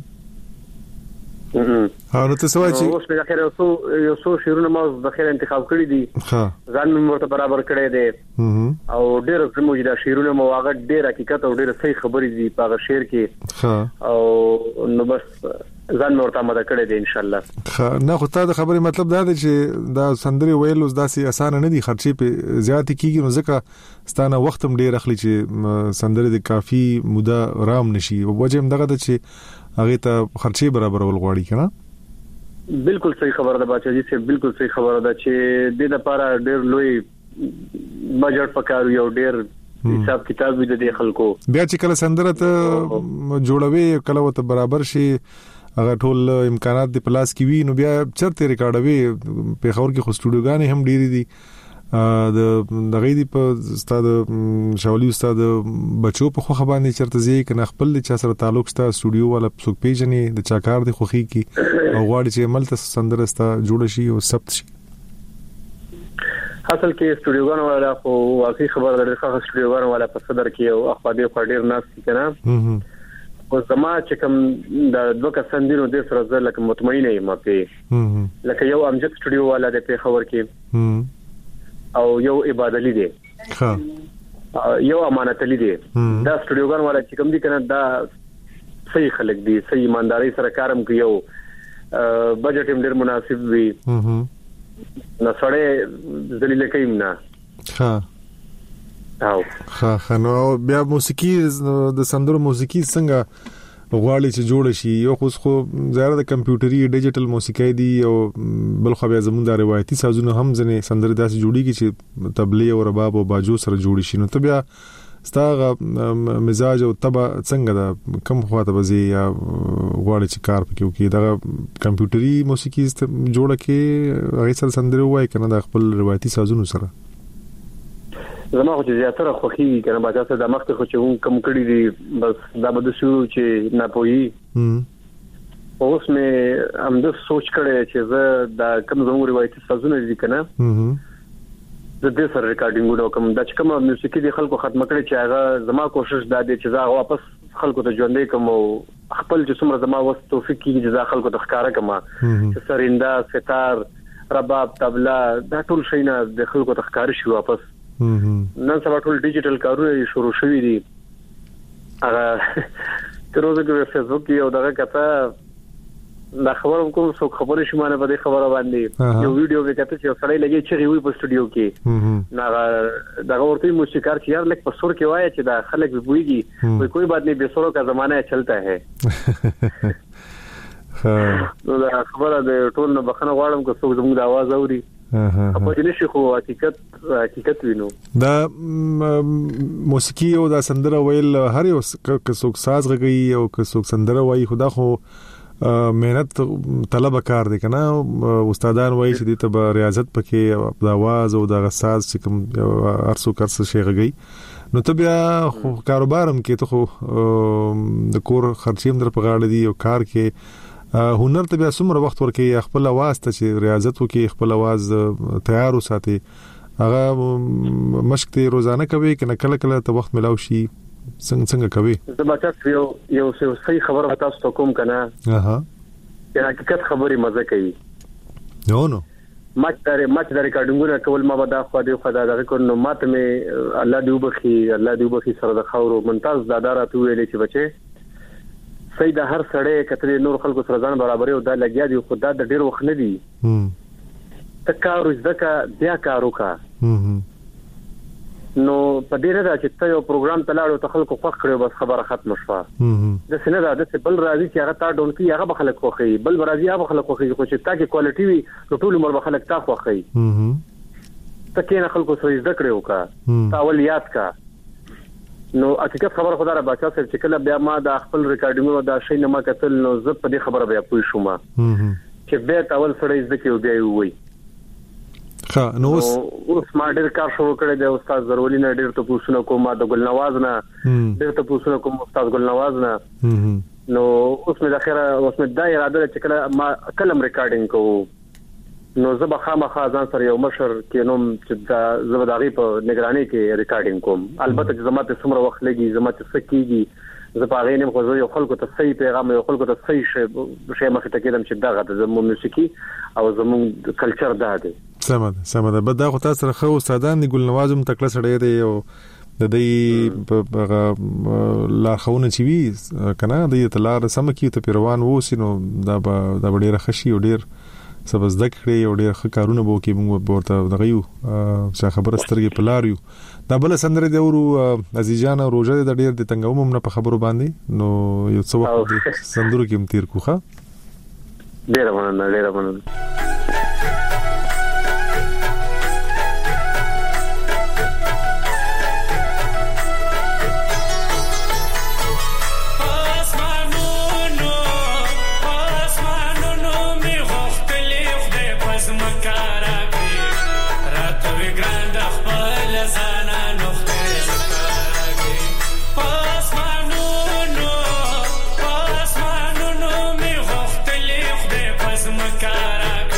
نو ته سوای چې اوس په اخر یو څو شعرونه ما د خیر انتخاب کړی دي ځان مرته برابر کړی دي او ډېر کومه دا شعرونه مو هغه ډېر حقیقت او ډېر صحیح خبرې دي په هغه شعر کې او نو بس ځان مرته مده کړی دي ان شاء الله نه خو ته د خبرې مطلب دا دی چې دا سندري ویل اوس داسې اسانه نه دي خرچې په زیات کیږي نو ځکه ستانه وخت هم ډېر اخلي چې سندري د کافي موده رام نشي وجه هم دغه چې هغه ته خرچې برابر ول غواړي کنه بالکل صحیح خبره ده بچی چې بالکل صحیح خبره ده چې د لپاره ډېر لوی بجټ پکارو یو ډېر حساب کتاب وي د خلکو بیا چې کله سندره ته جوړوي کله وته برابر شي هغه ټول امکانات د پلاس کې وي نو بیا چرته ریکارډوي په خور کې خو سټوډیوګان هم ډېری دي د غیدی په استاد شاولي استاد بچو په خو باندې چرته زی کنه خپل چا سره تعلق ستا سټوډیو ولا څوک پیژنې د چاکار د خوخي کی او غواړي چې عمل ته سندرستا جوړ شي او ثبت شي اصل کې سټوډیوګان ولا خو واقعي خبر درته ښه سټوډیوګان ولا په صدر کې او اخوادي خډیر ناس کنه او زما چې کوم د دوه کسان دي نو د سره زه لکه مطمئن یم په لکه یو امجد سټوډیو والا د په خبر کې او یو عبادت دی یو امانت دی دا سټوډیوګان والا چې کوم دي کنه دا صحیح خلک دي صحیح ایمانداري سره کارم کوي بجټ هم ډېر مناسب وي نو سړی ذلیل کيم نه ها نو بیا موسیقي د سندرو موسیقي څنګه غواړي چې جوړ شي یو خو زیاده د کمپیوټري ډیجیټل موسیقي دی او بل خو بیا زموږ د روایتي سازونه هم ځنه سندره داسې جوړیږي چې تبلی او رباب او باجو سره جوړ شي نو ته بیا ستاسو مزاج او تبع څنګه دا کم خواته بزي یا غواړي چې کار پکې وکړي دا کمپیوټري موسیقي جوړه کې هغه سره سندره وای کنه د خپل روایتي سازونو سره زما خو چې زیاتره خوخي کنه باچا ته د مخ ته خو چې کم کړی دي بس دا بده شو چې نه پوي اوس مې هم د سوچ کړی چې زه د کم زموږ روایتي سازونه دي کنه د دې سره ریکارډینګ وکم د چې کوم موسیقي د خلکو ختم کړي چې هغه زما کوشش دا دی چې زه واپس خلکو ته ژوندې کوم او خپل چې څومره زما وس توفیق کیږي چې زه خلکو ته ښکارا کوم چې سریندا ستار رباب طبلا دا ټول شي نه د خلکو ته ښکار شي واپس نن سبا ټول ډیجیټل کارونه شروع شوي دي هغه تر اوسه په فیسبوک کې یو دغه کته دا خبرم کوم څو خبرې شمانه په دې خبره باندې یو ویډیو وکړه چې سړی لګي چې وی په سټوډیو کې نه دا ورته موسیقار چې یار لکه په سور کې وایي چې دا خلک ویږي کوئی بات نہیں بے سرو کا زمانہ چلتا ہے نو دا خبره د ټول نه بخنه غواړم که څوک زموږ د आवाज اوري په دې نشي خو حقیقت وینو دا موسیقي او دا سندره ویل هر یو څوک ساز غږی او څوک سندره وایي خدا خو مهنت طلب کار دی کنه استادان وایي چې د ته ریاضت پکې د आवाज او د ساز چې کوم ارسو کرس شي غږی نو ته بیا خو کاروبارم کې ته خو د کور خرچیم در په غاړه دی او کار کې هنر ته بیا څومره وخت ورکې خپل आवाज ته چې ریاضت وکي خپل आवाज تیار وساتي هغه مشق ته روزانه کوي کنه کله کله ته وخت ملاو شي څنګه کوي زه بچا یو صحیح خبره تاسو ته کوم کنه یا حقیقت خبري مزه کوي نو ماچ د ریکارډینګونه کول ما به دا خو دې خدای دا کو نو ماته مې الله دې وبخي سره د خاورو ممتاز دادارا تو ویلې چې بچي سید هر سړی کتري نور خلکو سره ځان برابرې او دا لګیا دی خو دا د ډیر وخت نه دی 嗯 تکارو ځکه بیا کارو کا نو په دې نه دا چې ته یو پروګرام تلاړو ته خلکو خوښ کړو بس خبره ختم شوه د سینه دا د بل راځي چې هغه تا ډون کې هغه به خلک خوښي بل راځي هغه خلک خوښي خو چې تا کې کوالټي وي نو ټول عمر به خلک تا خوښي ته کې نه خلکو سوي زده کړو کا تاول یاد کا نو حقیقت خبره خدای را بچا سره چې کله بیا ما د خپل ریکارډینګ دا شی نه ما کتل نو زه په دې خبره بیا پوه شوم چې به تاول سره زده کې بیا وي ها نو اوس ما ډېر کار شروع کړی دی استاد ضروري نه ډېر ته پوښتنه کوم د ګلنواز نه ډېر ته پوښتنه کوم استاد ګلنواز نه نو اوس مې د اخره اوس مې دا اراده چې کله ما کلم ریکارډینګ کوم نو زه به خامخا ځان سره یو مشر کې نوم چې دا زبداغي په نگراني کې ریکارډینګ کوم البته چې زما ته څومره وخت لګي زما ته سکیږي زه په غوښنه خو یو خلکو ته صحیح پیغام یو خلکو ته صحیح شی مخه ته کېدم چې دا غته زموږ موسیقي او زموږ کلچر دا دی سمه ده بد دا خو تاسو سره خو استادان دی ګلنوازم تکله سړی دی او د دې لا خونه چې وی کنه د تلار سم کی ته پیروان ووسینو دا ډیره خشي او ډیر سبز دکړي او ډیر ښه کارونه بو کې موږ ورته دغیو چې خبره سترګې پلاریو دا بل سندره دی ورو عزیزان روزه د ډیر د تنګوم نه په خبرو باندې نو یو څو وخت سندرو کې متیر کوخه ډیر مننه Cara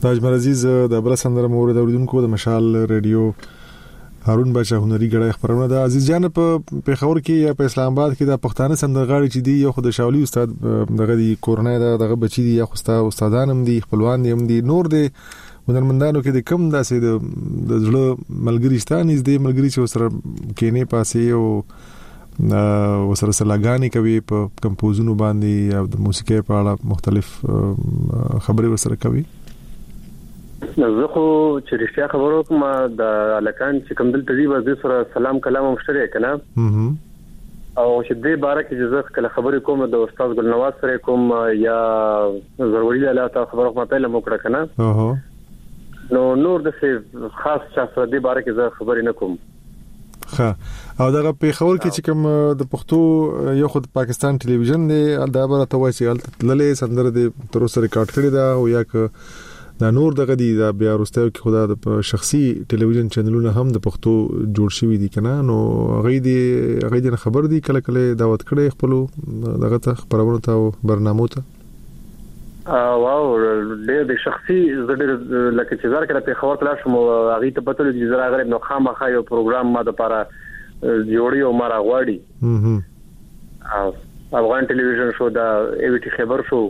اجمل عزیز د بل سندره مورد اوریدونکو د مشال ریډیو هارون بچا هنري غړای خبرونه د عزیز جان په پیښور کې یا په اسلام آباد کې د پښتانه سندرغاړي چې دی یو خود شاولي استاد دغه دی کورونه دغه بچی دی یا خو استادان هم دي خپلوان هم دي نور دي هنرمندانو کې د کم داسې د ځړه ملګری ستانې دې ملګری چې سره کېنه پاسې او وسره سلاګانی کوي په کمپوزونو باندې او د موسیقي په اړه مختلف خبرې وسره کوي. زه خو چې رښتیا خبرو کوم د الکان چې کوم دلته دی وځي سره سلام کلام مشترک کنه او چې دې باره کې زه کله خبرې کوم د استاد ګلنواز سره کوم یا ضروري له تا خبرو کوم ته لمو کړه کنه نو نور د خاص چا سره دې باره کې زه خبرې نه کوم. ها او دغه په خبر کې چې کوم د پښتو یو خود پاکستان ټلویزیون دی دا به تاسو چې للې سندره دې تر اوسه ریکارډ کړی دا او یا ک دا نور دغه دی دا بیا وروسته کې خدا د شخصي ټلویزیون چینلونه هم د پښتو جوړ شوی دي کنه نو غي دي خبر دي کله کله دعوت کړي خپل دغه ته خبرونه ته برنامه ته واو د شخصي زړه لکه چې زار کله په خبر تل شم غي ته پته لږ زرا غریب نو خامخا یو پروګرام ما د لپاره جوړي او مارا غواړي افغان ټلویزیون شو دا ای وی ټی خبر شو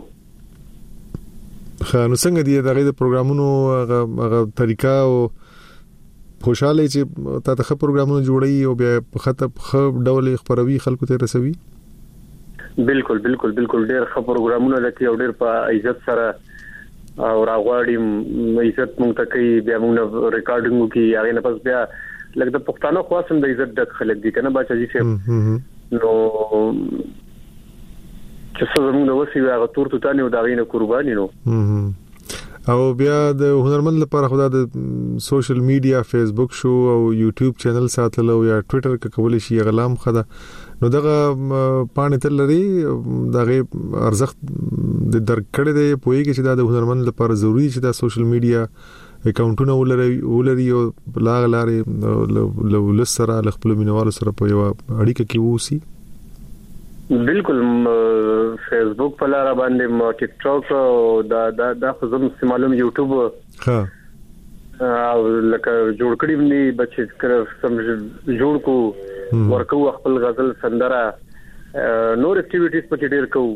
خانو څنګه دی دغه د پروګرامونو هغه طریقہ او خوشاله چې تاسو پروګرامونه جوړي او بیا په خط ډول خبروي خلکو ته رسوي. بالکل ډېر ښه پروګرامونه لکه ډېر په عزت سره او راغواړي عزت مونږ ته کوي بیا مونږ ریکارډینګ کوي هغه نه پس بیا لکه د پښتنو خاصم د عزت د خلک دي کنه بچا جی چې نو چې څه زموږ د وسی هغه تور توتانی او داغینه قرباني نو او بیا د هنرمند لپاره خدا د سوشل میډیا فیسبوک شو او یوټیوب چینل ساتل او یا ټوئیټر کې کول شي غلام خدا نو دغه پانه تل لري دغه ارزښت د درکړې دی پوهیږي چې دا د هنرمند لپاره ضروری چې دا سوشل میډیا اکاونټونه ولري او لارې لسره خپل مینوالو سره په یو اړیکه کې ووسی. بالکل فیسبوک په لار باندې ټیک ټاک او دا خو زم معلوم یوټیوب او لکه جوړ کړی باندې بچی کړ سم جوړ کو ورکو خپل غزل سندره نور اکټیویټیز په ډیر کو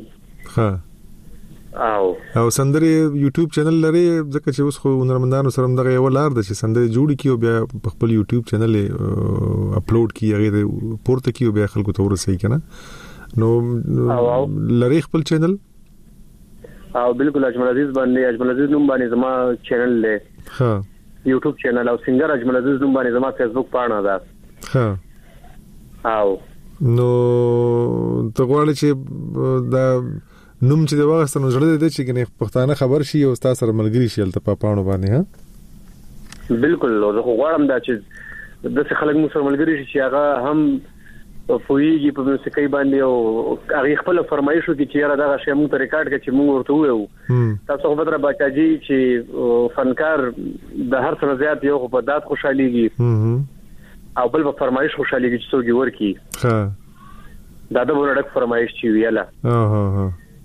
او سندره یوټیوب چینل لري ځکه چې اوس خو هنرمندانو سره دغه یو لار د چې سندره جوړی کیو بیا خپل یوټیوب چینل اپلوډ کیږي پورته کیو بیا خلکو ته ورسېږي کنه نو لری خپل چینل او بالکل اجمل عزیز نوم باندې زما چینل له ها یوټیوب چینل او سنگر اجمل عزیز نوم باندې زما فیسبوک پاڼه ده ها او نو ته غواړې چې دا نوم چې دا واغستنو زړه دې چې کنه پښتانه خبر شي او تاسو سره ملګری شي تل په پاڼو باندې ها بالکل زه غواړم دا چې د څه خلک مو سره ملګری شي چې هغه هم فویږي په موسیقي باندې او هغه خپل فرمایشو کې چې را دغه شی موږ ته ریکارډ کړي چې موږ ورته وایو تاسو خو بدر بچاجي چې فنکار د هر څه زیات یو په داد خوشاليږي او بل په فرمایش خوشاليږي چې څوګي ورکی دا د ورډک فرمایش چې ویاله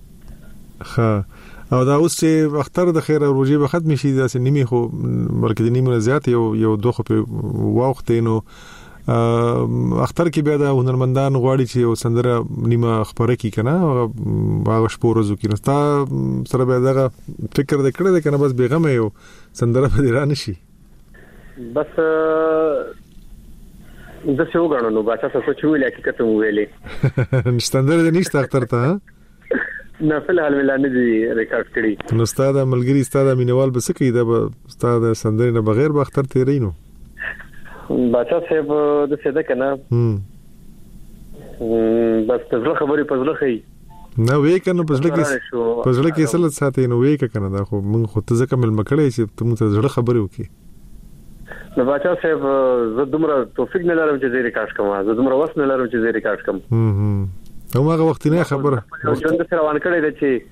او دا اوس چې اختر د خیر روزي به ختم شي دا سه نیمه خو بلکې د نیمه زیات یو دوه په وخت نو اختر کې بیا د هنرمندان غواړي چې یو سندره نیمه خبره کی کنه هغه شپورزو کې نستا سره بیا دغه فکر د کړه کنه بس بیغمه یو سندره په دیران شي بس د څه وګڼو نو باچا څه چوي حقیقت مو ویلې نشتندره نشته اختر ته نه فلحال ملانه دي ریکارډ کړی نو استاد ملګری استاد مینوال بس کې دا استاد سندره نه بغیر به اختر تیرینو باچا صاحب د څه ده کنه بس تزله خبرې پزله خي نه وې کنه پزله کې اصل ساتي نو وې کنه دا خو موږ خو ته ځکه مل مکړې چې ته موږ ته خبرې وکي نو باچا صاحب زه دومره توفیق نه لرم چې زه ریکارډ کوم زه دومره وس نه لرم چې زه ریکارډ کوم او هغه وخت نه خبره ژوند سره روان کړی دی چې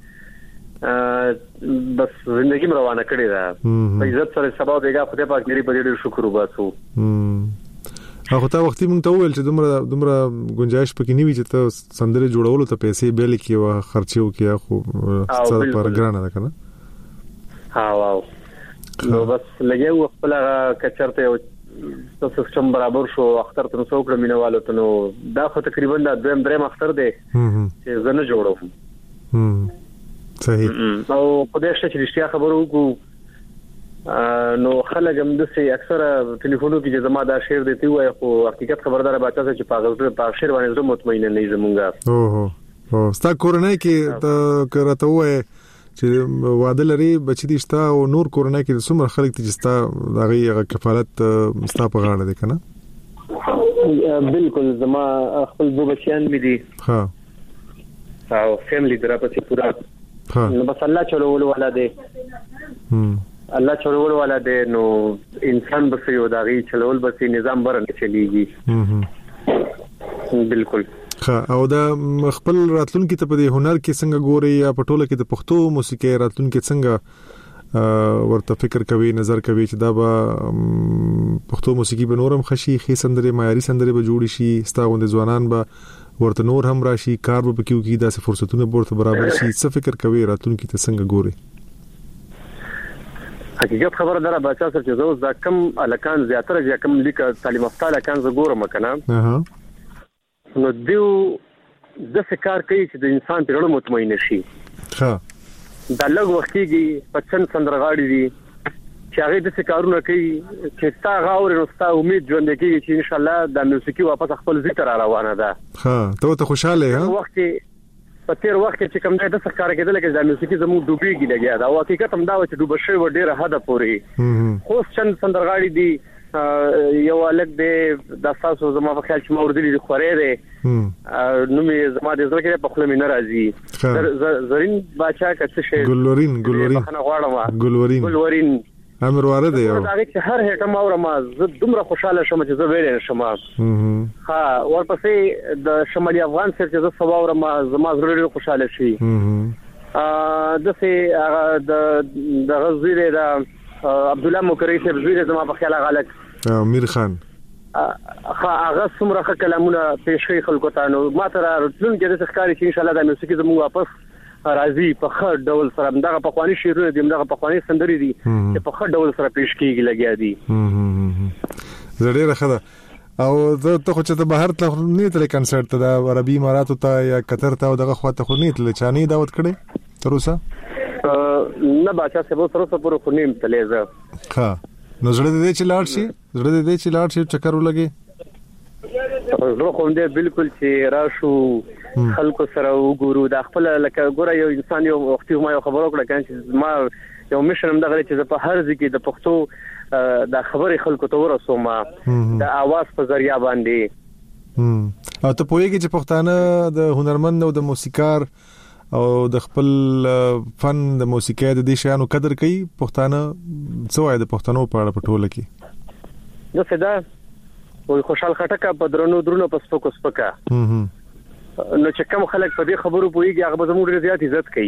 بس زندگی مې روانه کړې ده په عزت سره سبا بیګا خدای پاک لري په دې شکر وباسو هغه ته وختي مونږ ته ویل چې دومره گنجائش پکې نیوي چې ته سندره جوړولو ته پیسې بیل کې او خرچو کې خو څه پر ګرانه ده کنه ها واو نو بس لګیو خپل کچرته او سیستم برابر شو اختر ته نو څوک مينوالو ته نو دا خو تقریبا د دویم دریم اختر دی چې زنه جوړوم صحیح او په دې چې رښتیا خبرو کو نو خلک هم د سي اکثره ټلیفونو کې زما دا شعر دی وای خو حقیقت خبردار باچا چې پاغل په شعر باندې زه مطمئن نه زمونږه او ستا کورنۍ کې ته کرته وای چې واده لري بچی دي شتا او نور کورنۍ کې څومره خلک چې ستا دغه کفالت ستا په غاړه ده کنه بالکل زما خپل دو بچیان مې دي ها او فیملی درپسې پورا نو بس الله چلول ولا دی الله چلول ولا دی نو انسان بس یو داغي چلول بس نظام برن چلیږي بالکل او دا خپل راتلونکو ته په دې هنر کې څنګه ګوري یا په ټوله کې د پښتو موسیقي راتلونکو څنګه ورته فکر کوي نظر کوي چې دا به پښتو موسیقي به نورم خشي خې سندره معیاري سندره به جوړ شي ستاغوند ځوانان به ورته نور هم راشي کار به کیو کې داسې فرصتونه ورته برابر شي څه فکر کوي راتلونکو ته څنګه ګوري حقیقت خبره دره بچا سره چې زه دا کم الکان زیاتره چې کم لیک تعلیم یافته الکان ز ګورم کنه نو دیو د فکر کوي چې د انسان په اړه مطمئن شي ها دا لږ وخت کې پچن سندرغاړي دي چې هغه د فکرونه کوي چې تا غاور نو ستا امید ژوند کوي چې ان شاء الله د موسیقي واپس خپل ذکر روانه ده ها ته خوشاله ها وخت په تیر وخت کې چې کوم ځای د سرکار کېدل کې د موسیقي زمو ډوبېږي لګیا دا حقیقت هم دا و چې ډوب شوی و ډیره حد پورې خو چند سندرغاړي دي یو الګ دې د تاسو زما په خیال چې موردلی دي خورې ده نو می زما د زړه کې په خپل مين راځي زرین باچا کڅ شي ګلورین امر وارد یو دا چې هر هټه ما ورما زه دومره خوشاله شوم چې زه ویل شم ها ورپسې د شمالي افغان سره چې زه سوا ورما زما زړه خوشاله شي د سه د غزوی د عبد الله مکری صاحب زوی زما په خیال غلط امیر خان هغه څومره کلامونه پیش کوي خلکو ته نو ما ته راتلون کې د ښکاری چې ان شاء الله د موسیقي زموږ واپس راځي په خړ ډول سره دغه په خواني شیرونه دي دغه په خواني سندري دي چې په خړ ډول سره پیش کیږي لګیا دي زړه راخه او ته خو چې ته بهر ته نه تل کنسرت ته د عربي اماراتو ته یا قطر ته دغه خواته خو نه تل چاني دعوت کړي تر اوسه نه باچا سبو سره پورو خو نیم تلې زه ها نو زړه دې چې لاړ شي چکر ولګي زه خو دې بالکل چې راشو خلکو سره وګورو د خپل لکه ګوره یو انسان یو وخت ما یو خبرو کړه چې ما یو مشن هم دغه چې په هر ځای کې د پښتو د خبرې خلکو ته ورسوم د आवाज په ذریعہ باندې او ته پوهیږي چې پښتانه د هنرمند او د موسیقار او د خپل فن د موسیقۍ د دې شیانو قدر کوي پښتانه څه وایي د پښتنو په اړه په ټوله کې نو صدا وي خوشحال خټکا په درونو په سپکا نو چې کوم خلک په دې خبرو پويږي هغه به زموږ ډیر زیات عزت کوي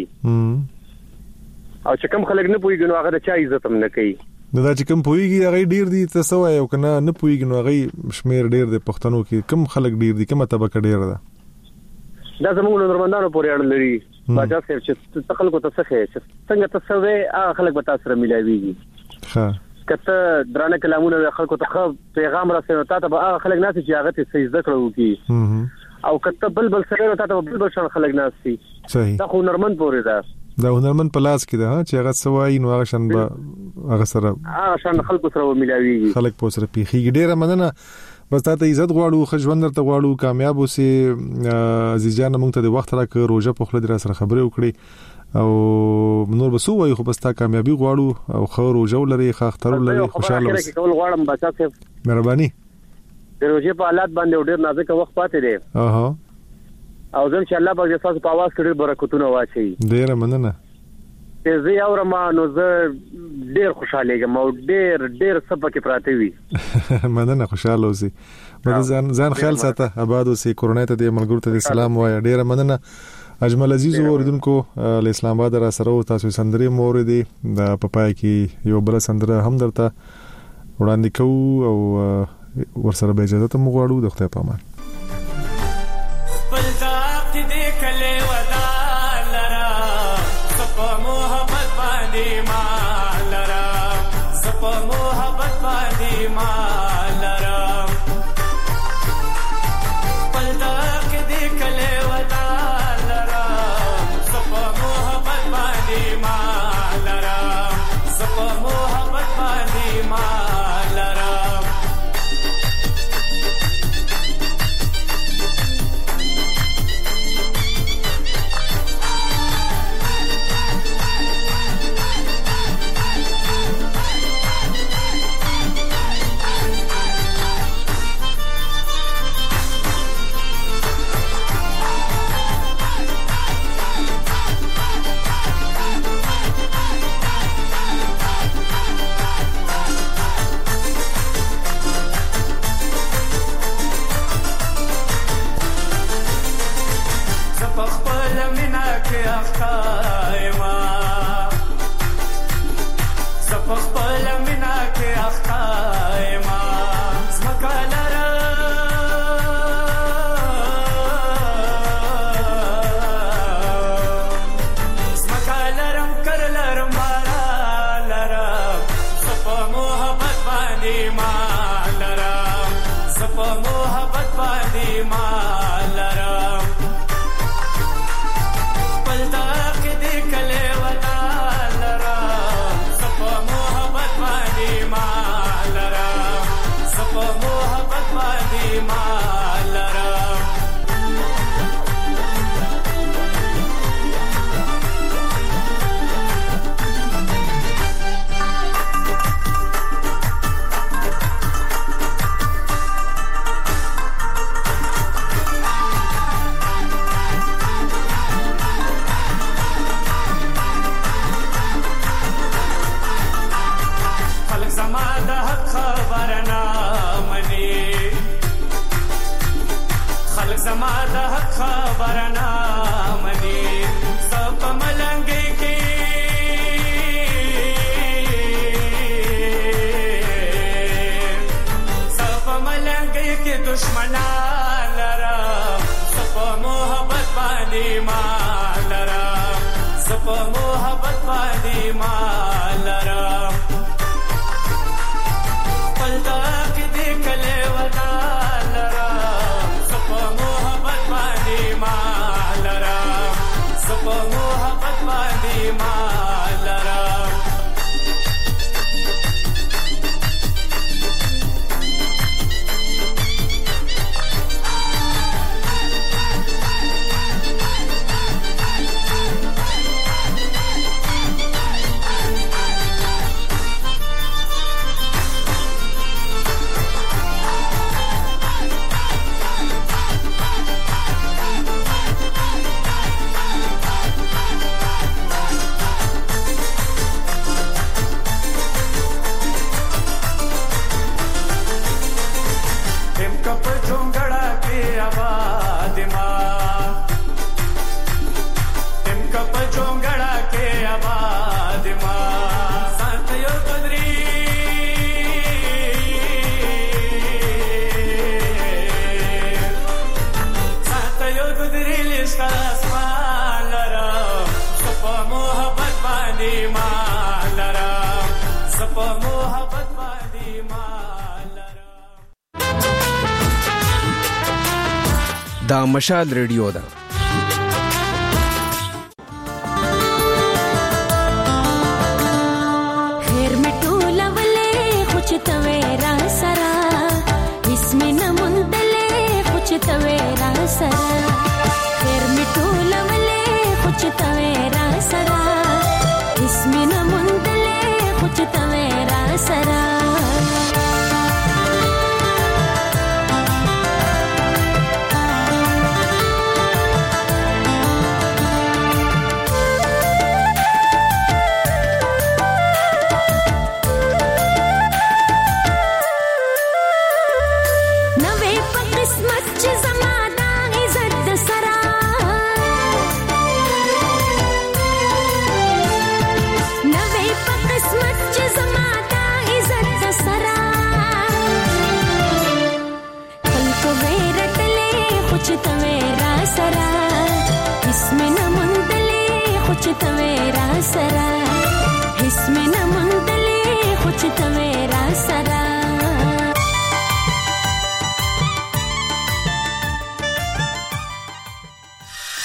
او چې کوم خلک نه پويږي نو هغه د چا عزت هم نه کوي نو دا چې کوم پويږي هغه ډیر دي تاسو وایي او کنه نه پويږي نو هغه شمیر ډیر دي پښتنو کې کوم خلک ډیر دي کومه طبقه ډیر ده دا زموږ نورمندانو پورې اړه لري باچا صاحب چې خلکو ته څه څنګه تاسو هغه خلک به تاسو سره ملایويږي ها کته درانه کلامونه خلکو ته پیغام راسي ته به هغه خلک ناسي چې هغه ته سجده کړو کی او کته بلبل سره ته بلبل شان خلک ناسي صحیح دا هنرمند پورې ده دا هنرمند پلاس کې ده چې هغه سوای نو هغه شان به هغه سره خلکو سره ملایويږي خلک په سره پیخي ډیره مننه بس ته عزت غواړو خجوندر ته غواړو کامیاب اوسې عزیز جان موږ ته د وخت راکړه روزه په خله در سره خبرې وکړي او نور بسو وای خو بس تا کامیابی غواړو او خو روزه ولري خاطر ولري خوشاله اوسې کول غواړم بچا صاحب مهرباني د روزه په حالات باندې ډېر نازک وخت پاتې دی او زم چې الله په تاسو په आवाज کې برکتونه واچي ډېر مننه چې زه یو رما نو زه ډېر خوشاله یم او ډېر سپکه پراته وي مننه خوشاله اوسې ځان خیال ساته آباد اوسې کورونای ته د ملګرو ته سلام وای ډېر مننه اجمل عزیز اوریدونکو له اسلام آباد را سره تاسو سندري موردي د پپای کې یو بل سندره هم درته وړاندې کوو او ورسره به اجازه ته مغواړو د خدای په امان خپل ذات دې کله ودا لرا صف محبت باندې ما لرا سپا محبت باندې مالرم پلتا کې دې کله وتا لرم سپا محبت باندې مالرم سپا محبت باندې مالرم دا مشال ریډیو ده. خیر مټوله ولې خو چې توې را سره اسم نه مندلې خو چې توې را سره خیر مټوله ولې خو چې توې را سره اسم نه مندلې خو چې توې را سره اسم نه مندلې خو چې توې را سره اسم نه مندلې